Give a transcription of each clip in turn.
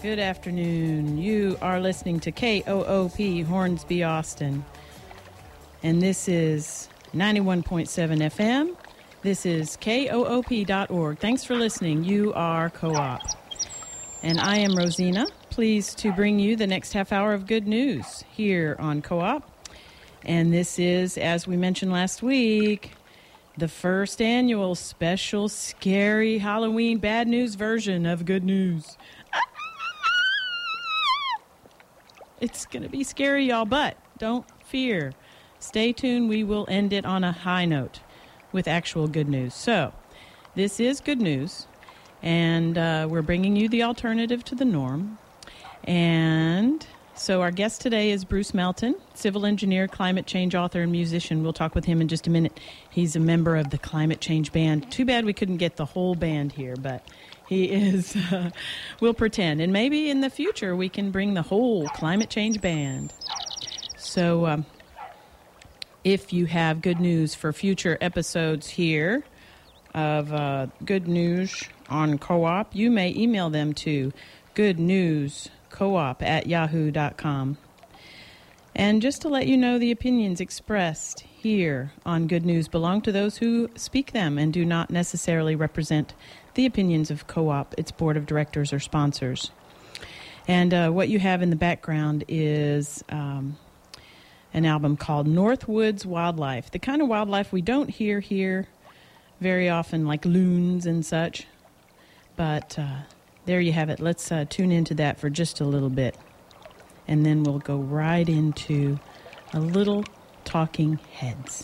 Good afternoon. You are listening to KOOP Hornsby, Austin. And this is 91.7 FM. This is KOOP.org. Thanks for listening. You are Co-op. And I am Rosina, pleased to bring you the next half hour of good news here on Co-op. And this is, as we mentioned last week, the first annual special scary Halloween bad news version of good news. It's going to be scary, y'all, but don't fear. Stay tuned. We will end it on a high note with actual good news. So, this is good news, and we're bringing you the alternative to the norm. And so our guest today is Bruce Melton, civil engineer, climate change author, and musician. We'll talk with him in just a minute. He's a member of the Climate Change Band. Too bad we couldn't get the whole band here, but he is, we'll pretend. And maybe in the future we can bring the whole Climate Change Band. So if you have good news for future episodes here of Good News on Co-op, you may email them to goodnewscoop@yahoo.com. And just to let you know, the opinions expressed here on Good News belong to those who speak them and do not necessarily represent the opinions of Co-op, its board of directors, or sponsors. And what you have in the background is an album called Northwoods Wildlife, the kind of wildlife we don't hear here very often, like loons and such. But there you have it. Let's tune into that for just a little bit. And then we'll go right into a little Talking Heads.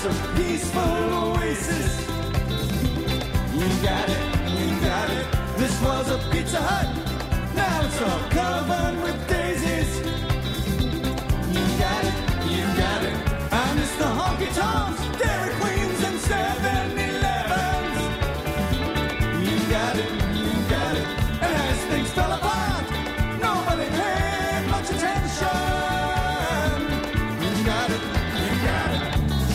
a peaceful oasis. You got it, you got it. This was a Pizza Hut. Now it's all covered with daisies. You got it, you got it. I miss the honky tonks, Dairy Queens, and 7-Elevens. You got it, you got it. And as things fell apart, nobody paid much attention. You got it, you got it.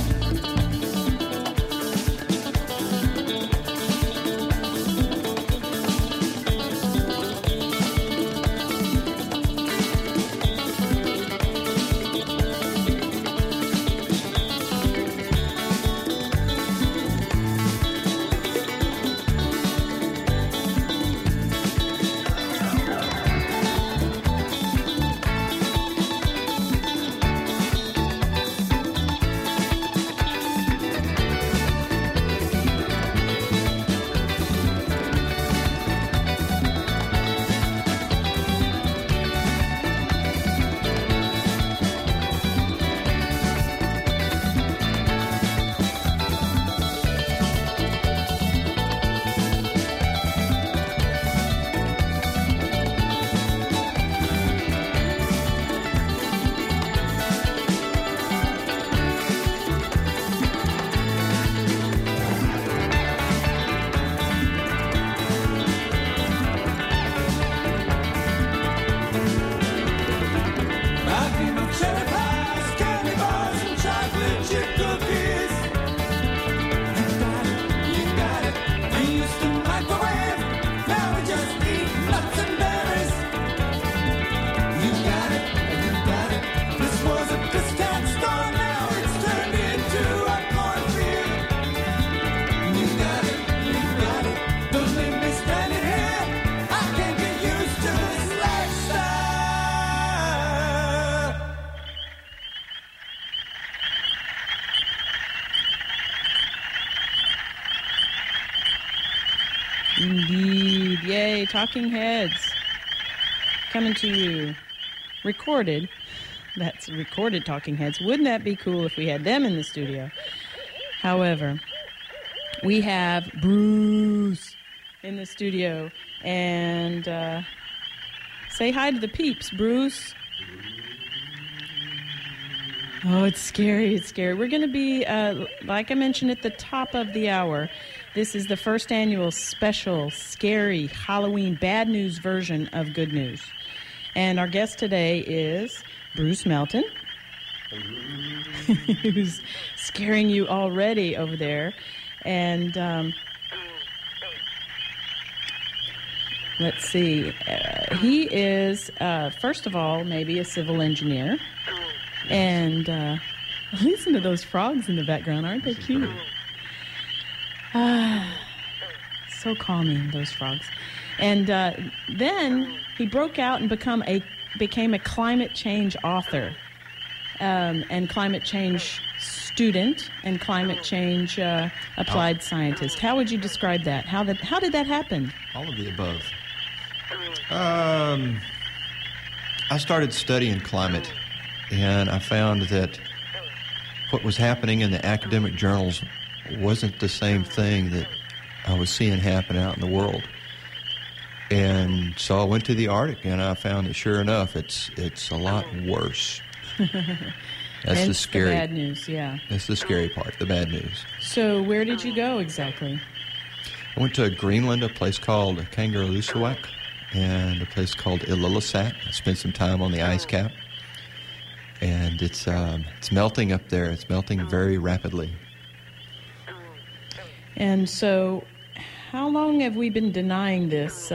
Indeed. Yay, Talking Heads. Coming to you. Recorded. That's recorded Talking Heads. Wouldn't that be cool if we had them in the studio? However, we have Bruce in the studio. And say hi to the peeps, Bruce. Oh, it's scary. It's scary. We're going to be, like I mentioned at the top of the hour, this is the first annual special, scary Halloween bad news version of Good News. And our guest today is Bruce Melton, who's scaring you already over there. And let's see. He is, first of all, maybe a civil engineer. And listen to those frogs in the background. Aren't they cute? So calming, those frogs. And then he broke out and became a climate change author and climate change student and climate change applied scientist. How would you describe that? How did that happen? All of the above. I started studying climate, and I found that what was happening in the academic journals wasn't the same thing that I was seeing happen out in the world. And so I went to the Arctic, and I found that sure enough, it's a lot worse. That's the scary. The bad news, yeah. That's the scary part, the bad news. So where did you go exactly? I went to Greenland, a place called Kangerlussuaq, and a place called Ilulissat. I spent some time on the ice cap. And it's melting up there. It's melting very rapidly. And so, how long have we been denying this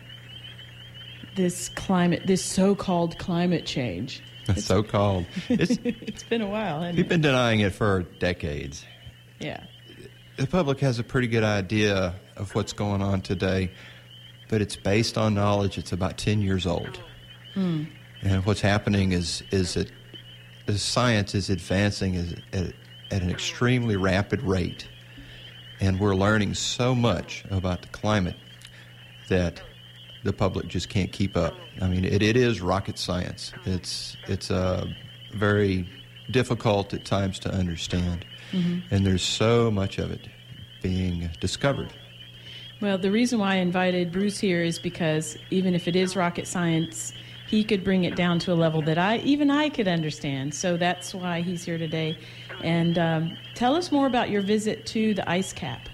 so-called climate change? So-called. It's been a while, hasn't it? We've been denying it for decades. Yeah. The public has a pretty good idea of what's going on today, but it's based on knowledge. It's about 10 years old. And what's happening is that the science is advancing at an extremely rapid rate. And we're learning so much about the climate that the public just can't keep up. I mean, it is rocket science. It's very difficult at times to understand. And there's so much of it being discovered. Well, the reason why I invited Bruce here is because even if it is rocket science, he could bring it down to a level that I could understand. So that's why he's here today. And tell us more about your visit to the ice cap.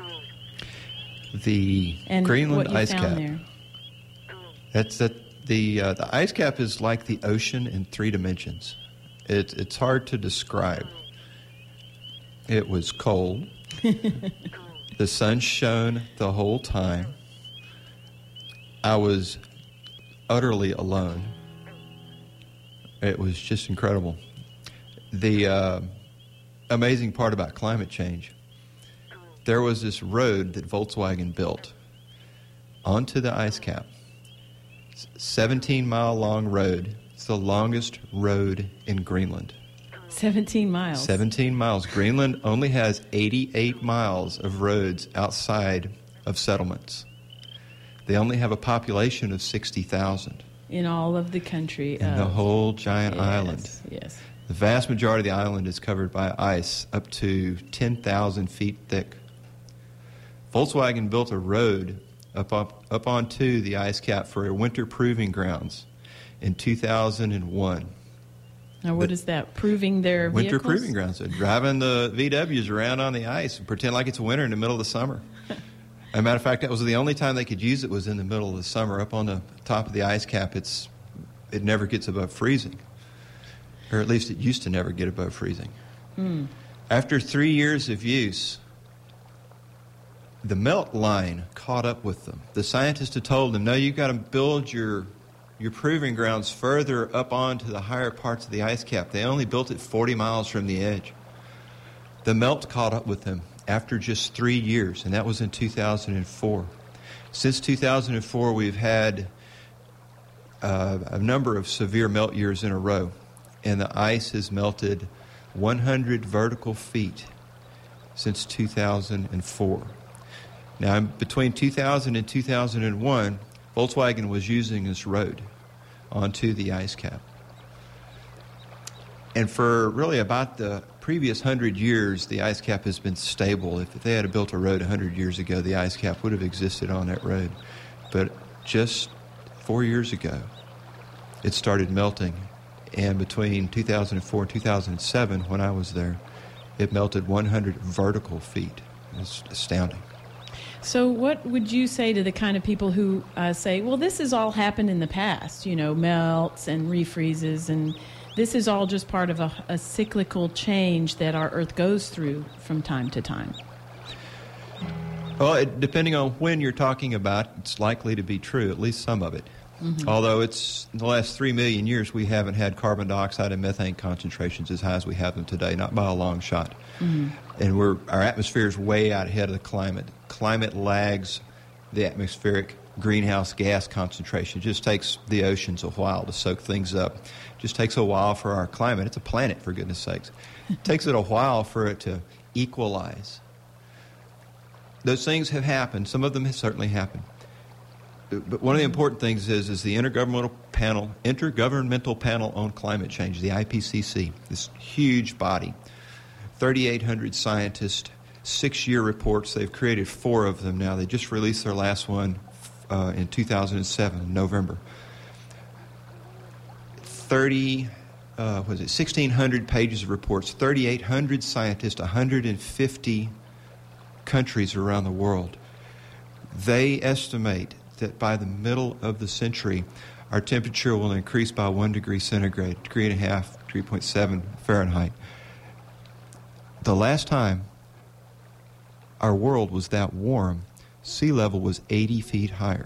The And Greenland what you ice found cap. there. The ice cap is like the ocean in 3 dimensions. It's hard to describe. It was cold. The sun shone the whole time. I was utterly alone. It was just incredible. The amazing part about climate change, there was this road that Volkswagen built onto the ice cap. 17-mile long road. It's the longest road in Greenland. 17 miles. 17 miles. Greenland only has 88 miles of roads outside of settlements. They only have a population of 60,000 In all of the country. in the whole giant island. Yes. The vast majority of the island is covered by ice up to 10,000 feet thick. Volkswagen built a road up onto the ice cap for a winter proving grounds in 2001. Now, what is that? Proving their Winter vehicles? proving grounds. They're driving the VWs around on the ice and pretend like it's winter in the middle of the summer. As a matter of fact, that was the only time they could use it was in the middle of the summer. Up on the top of the ice cap, it never gets above freezing. Or at least it used to never get above freezing. After 3 years of use, the melt line caught up with them. The scientists had told them, no, you've got to build your proving grounds further up onto the higher parts of the ice cap. They only built it 40 miles from the edge. The melt caught up with them after just 3 years, and that was in 2004. Since 2004, we've had a number of severe melt years in a row, and the ice has melted 100 vertical feet since 2004. Now, between 2000 and 2001, Volkswagen was using this road onto the ice cap. And for really about the previous 100 years, the ice cap has been stable. If they had built a road 100 years ago, the ice cap would have existed on that road. But just 4 years ago, it started melting. And between 2004 and 2007, when I was there, it melted 100 vertical feet. It's astounding. So what would you say to the kind of people who say, well, this has all happened in the past, melts and refreezes, and this is all just part of a cyclical change that our Earth goes through from time to time? Well, depending on when you're talking about, it's likely to be true, at least some of it. Although it's in the last 3 million years, we haven't had carbon dioxide and methane concentrations as high as we have them today, not by a long shot. And our atmosphere is way out ahead of the climate. Climate lags the atmospheric greenhouse gas concentration. It just takes the oceans a while to soak things up. It just takes a while for our climate. It's a planet, for goodness sakes. It takes it a while for it to equalize. Those things have happened. Some of them have certainly happened. But one of the important things is the Intergovernmental Panel on Climate Change, the IPCC, this huge body, 3,800 scientists, 6-year reports. They've created 4 of them now. They just released their last one in 2007, in November. 1,600 pages of reports, 3,800 scientists, 150 countries around the world. They estimate that by the middle of the century, our temperature will increase by 1 degree centigrade, 3.5, 3.7 Fahrenheit. The last time our world was that warm, sea level was 80 feet higher.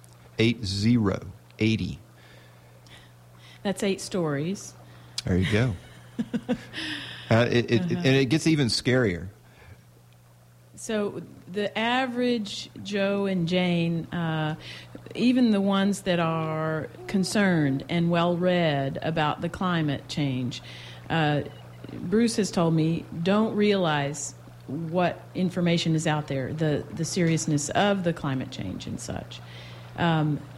80. That's 8 stories. There you go. And it gets even scarier. So the average Joe and Jane, even the ones that are concerned and well-read about the climate change, Bruce has told me, don't realize what information is out there, the seriousness of the climate change and such.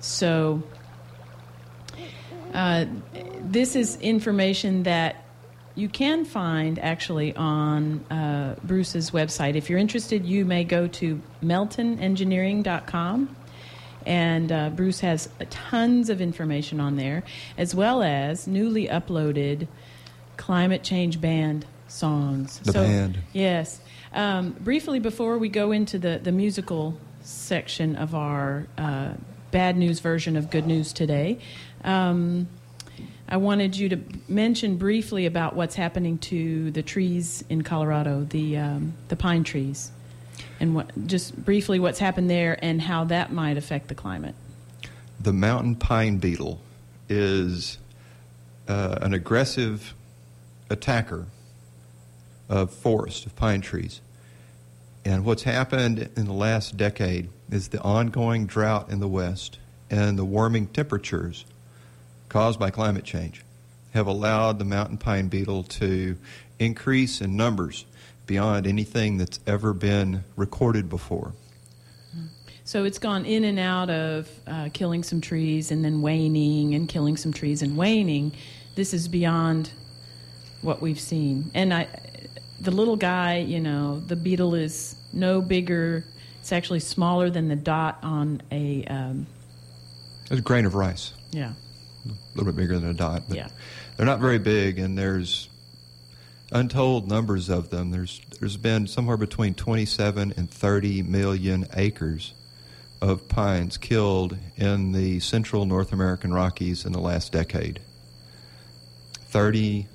This is information that you can find actually on Bruce's website. If you're interested, you may go to meltonengineering.com. And Bruce has tons of information on there, as well as newly uploaded climate change band songs. The band. Yes. Briefly, before we go into the musical section of our bad news version of Good News today, I wanted you to mention briefly about what's happening to the trees in Colorado, the pine trees. And just briefly what's happened there and how that might affect the climate. The mountain pine beetle is an aggressive attacker of forest, of pine trees. And what's happened in the last decade is the ongoing drought in the West and the warming temperatures caused by climate change have allowed the mountain pine beetle to increase in numbers beyond anything that's ever been recorded before. So it's gone in and out of killing some trees and then waning and killing some trees and waning. This is beyond what we've seen. And the little guy, the beetle is no bigger. It's actually smaller than the dot on a grain of rice. Yeah. A little bit bigger than a dot. But yeah. They're not very big, and there's untold numbers of them. There's been somewhere between 27 and 30 million acres of pines killed in the central North American Rockies in the last decade. 30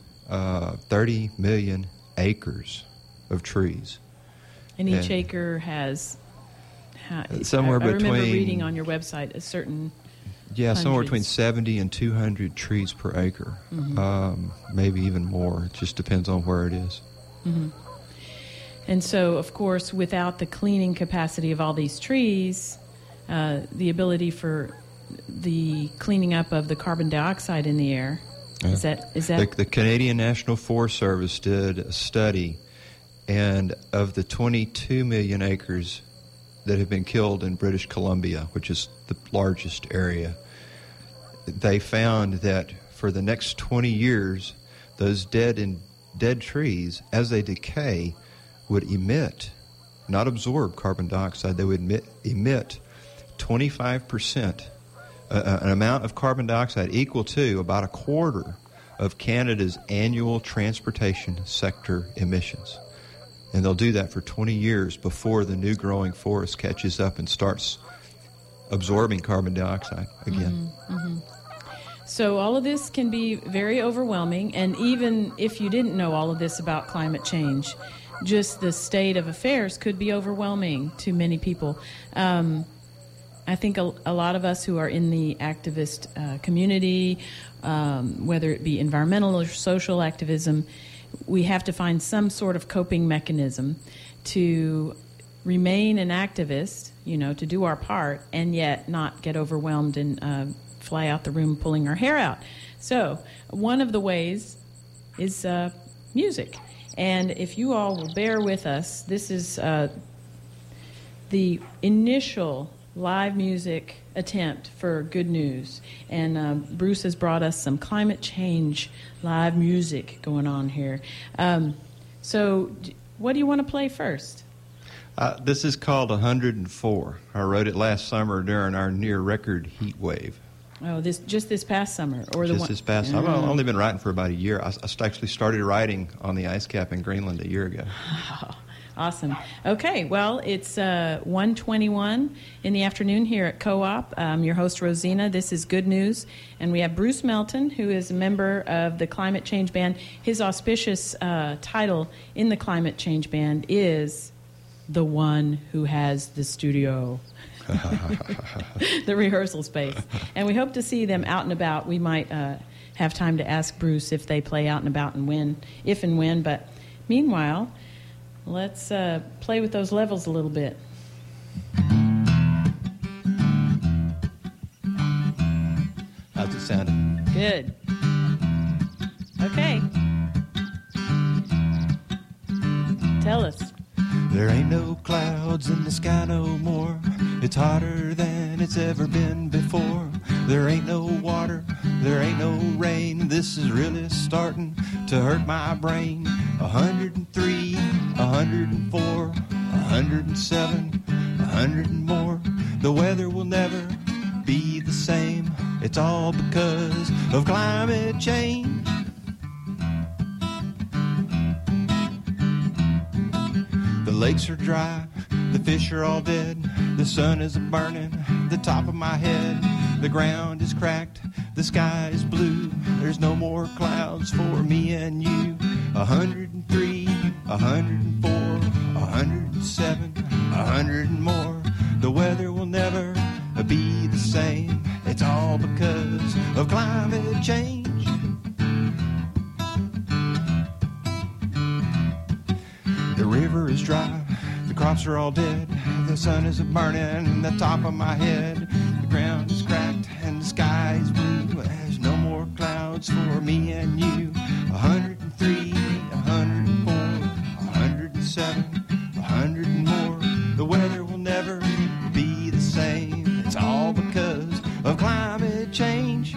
million acres of trees. And each acre has somewhere I remember between reading on your website a certain somewhere between 70 and 200 trees per acre, maybe even more. It just depends on where it is. Mm-hmm. And so, of course, without the cleaning capacity of all these trees, the ability for the cleaning up of the carbon dioxide in the air, is that the Canadian National Forest Service did a study, and of the 22 million acres that have been killed in British Columbia, which is the largest area, they found that for the next 20 years, those dead trees, as they decay, would emit, not absorb carbon dioxide, they would emit 25%, an amount of carbon dioxide equal to about a quarter of Canada's annual transportation sector emissions. And they'll do that for 20 years before the new growing forest catches up and starts absorbing carbon dioxide again. Mm-hmm. So all of this can be very overwhelming, and even if you didn't know all of this about climate change, just the state of affairs could be overwhelming to many people. I think a lot of us who are in the activist community, whether it be environmental or social activism, we have to find some sort of coping mechanism to remain an activist, to do our part, and yet not get overwhelmed and fly out the room pulling our hair out. So one of the ways is music. And if you all will bear with us, this is the initial live music attempt for Good News. And Bruce has brought us some climate change live music going on here. So what do you want to play first? This is called 104. I wrote it last summer during our near-record heat wave. Oh, just this past summer? Or this past summer. I've only been writing for about a year. I actually started writing on the ice cap in Greenland a year ago. Oh, awesome. Okay, well, it's 1:21 in the afternoon here at Co-op. I'm your host, Rosina. This is Good News. And we have Bruce Melton, who is a member of the Climate Change Band. His auspicious title in the Climate Change Band is The One Who Has the Studio. The rehearsal space. And we hope to see them out and about. We might have time to ask Bruce if they play out and about and when, if and when. But meanwhile, let's play with those levels a little bit. How's it sounding? Good. Okay. Tell us. There ain't no clouds in the sky no more. It's hotter than it's ever been before. There ain't no water there ain't no rain. This is really starting to hurt my brain. 103, 104, 107, 100 and more. The weather will never be the same. It's all because of climate change. The lakes are dry, the fish are all dead, the sun is burning the top of my head. The ground is cracked, the sky is blue, there's no more clouds for me and you. 103, 104, 107, 100 and more. The weather will never be the same. It's all because of climate change. The river is dry, the crops are all dead, the sun is burning the top of my head. The ground is cracked and the sky is blue, there's no more clouds for me and you. 103, 104, 107, 100 and more. The weather will never be the same. It's all because of climate change.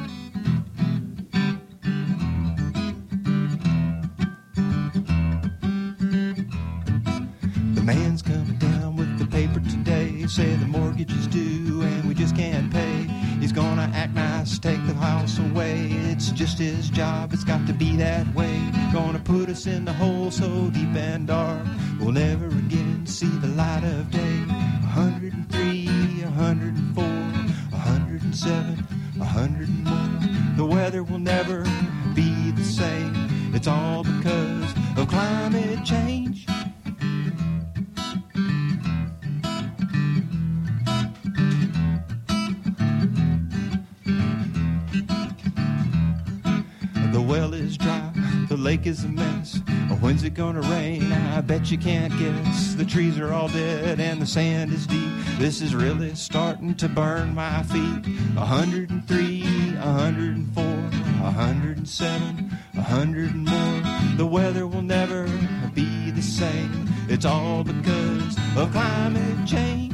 The man's coming down with the paper today, say the mortgage is due and we just can't pay. He's gonna act nice, take the house away. It's just his job, it's got to be that way. Gonna put us in the hole so deep and dark, we'll never again see the light of day. 103, 104, 107, 100 and more. The weather will never be the same. It's all because of climate change. The well is dry, the lake is a mess. When's it gonna rain? I bet you can't guess. The trees are all dead and the sand is deep. This is really starting to burn my feet. 103, 104, 107, 100 and more. The weather will never be the same. It's all because of climate change.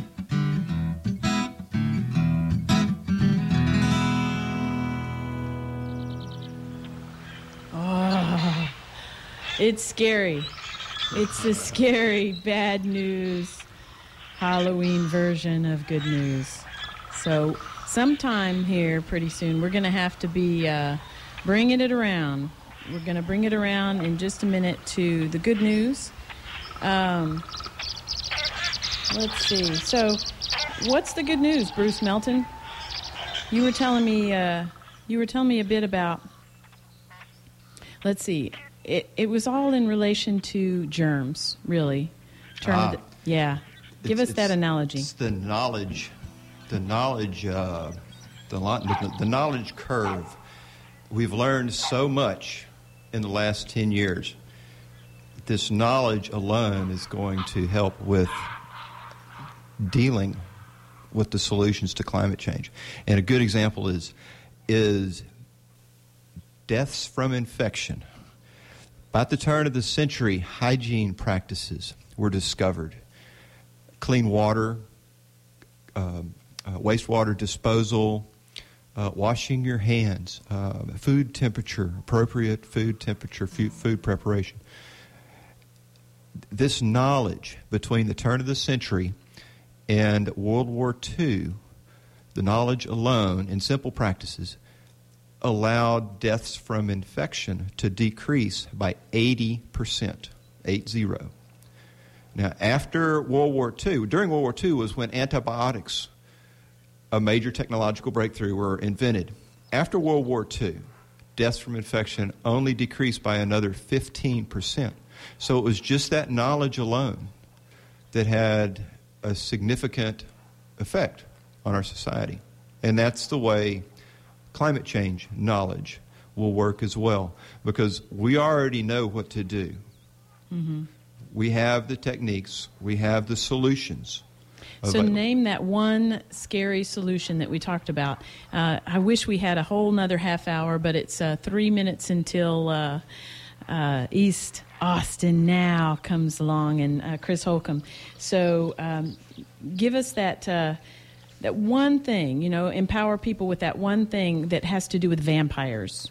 It's scary. It's the scary bad news Halloween version of good news. So sometime here pretty soon we're going to have to be bringing it around. We're going to bring it around in just a minute to the good news. Let's see. So what's the good news, Bruce Melton? You were telling me a bit about, let's see. It was all in relation to germs, really. Yeah. Give us that analogy. It's the knowledge curve. We've learned so much in the last 10 years. This knowledge alone is going to help with dealing with the solutions to climate change. And a good example is deaths from infection. At the turn of the century, hygiene practices were discovered. Clean water, wastewater disposal, washing your hands, food temperature, appropriate food temperature, food preparation. This knowledge between the turn of the century and World War II, the knowledge alone and simple practices allowed deaths from infection to decrease by 80%, 80. Now, after World War II, during World War II was when antibiotics, a major technological breakthrough, were invented. After World War II, deaths from infection only decreased by another 15%. So it was just that knowledge alone that had a significant effect on our society. And that's the way climate change knowledge will work as well, because we already know what to do. Mm-hmm. We have the techniques. We have the solutions. So name that one scary solution that we talked about. I wish we had a whole nother half hour, but it's 3 minutes until East Austin Now comes along and Chris Holcomb. So give us that that one thing, empower people with that one thing that has to do with vampires.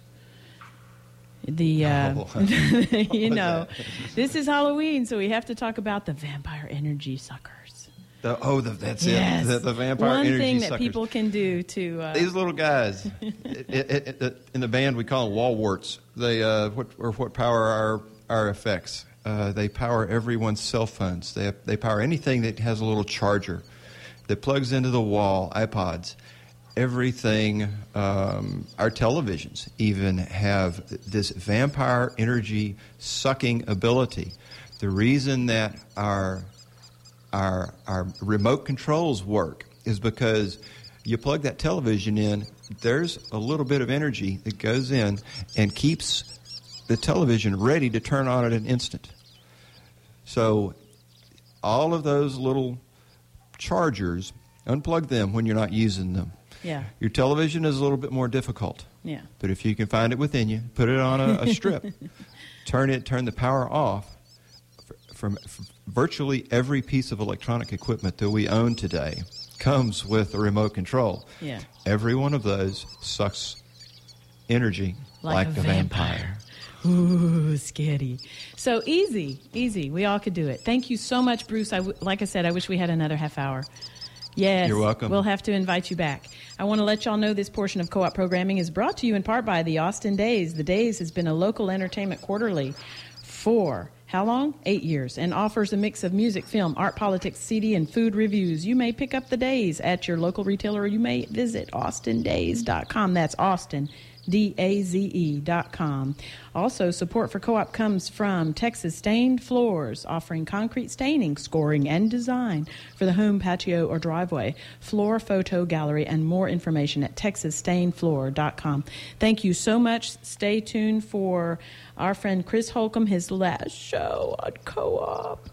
This is Halloween, so we have to talk about the vampire energy suckers. That's yes. it. The vampire one energy thing that suckers. People can do to these little guys in the band we call them wall warts. They what power our effects. They power everyone's cell phones. They power anything that has a little charger that plugs into the wall. iPods, everything. Our televisions even have this vampire energy sucking ability. The reason that our remote controls work is because you plug that television in, there's a little bit of energy that goes in and keeps the television ready to turn on at an instant. So all of those little chargers, unplug them when you're not using them. Yeah. Your television is a little bit more difficult. Yeah. But if you can find it within you, put it on a strip, turn the power off. From virtually every piece of electronic equipment that we own today comes with a remote control. Yeah. Every one of those sucks energy like a vampire. Ooh, scary. So easy. We all could do it. Thank you so much, Bruce. Like I said, I wish we had another half hour. Yes. You're welcome. We'll have to invite you back. I want to let y'all know this portion of Co-op programming is brought to you in part by the Austin Days. The Days has been a local entertainment quarterly for how long? 8 years, and offers a mix of music, film, art, politics, CD, and food reviews. You may pick up the Days at your local retailer, or you may visit austindays.com. That's Austin, DAZE.com. Also, support for Co-op comes from Texas Stained Floors, offering concrete staining, scoring, and design for the home, patio, or driveway. Floor photo gallery, and more information at texasstainedfloor.com. Thank you so much. Stay tuned for our friend Chris Holcomb, his last show on Co-op.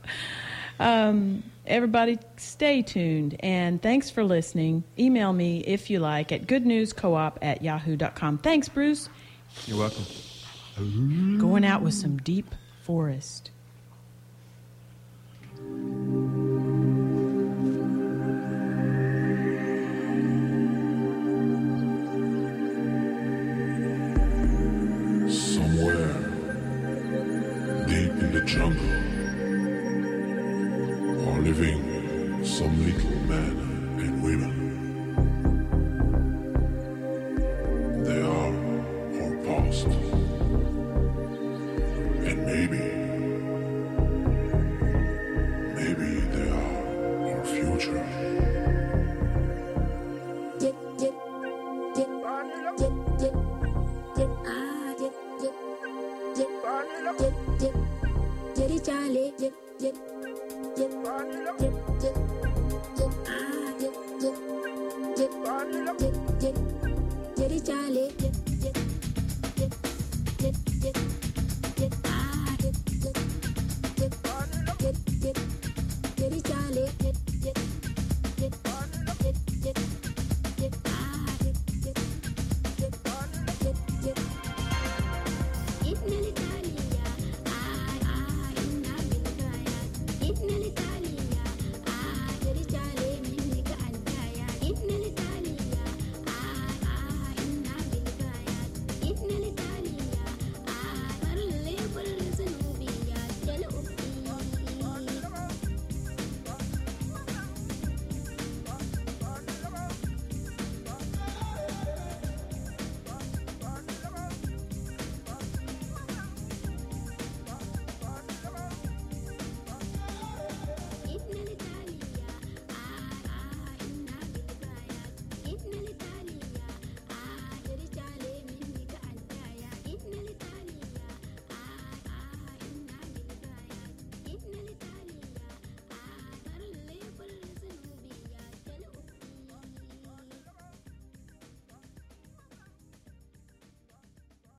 Everybody, stay tuned, and thanks for listening. Email me, if you like, at goodnewscoop@yahoo.com. Thanks, Bruce. You're welcome. Going out with some Deep Forest. Somewhere deep in the jungle are living some little men and women. They are our past, and maybe they are our future. Charlie.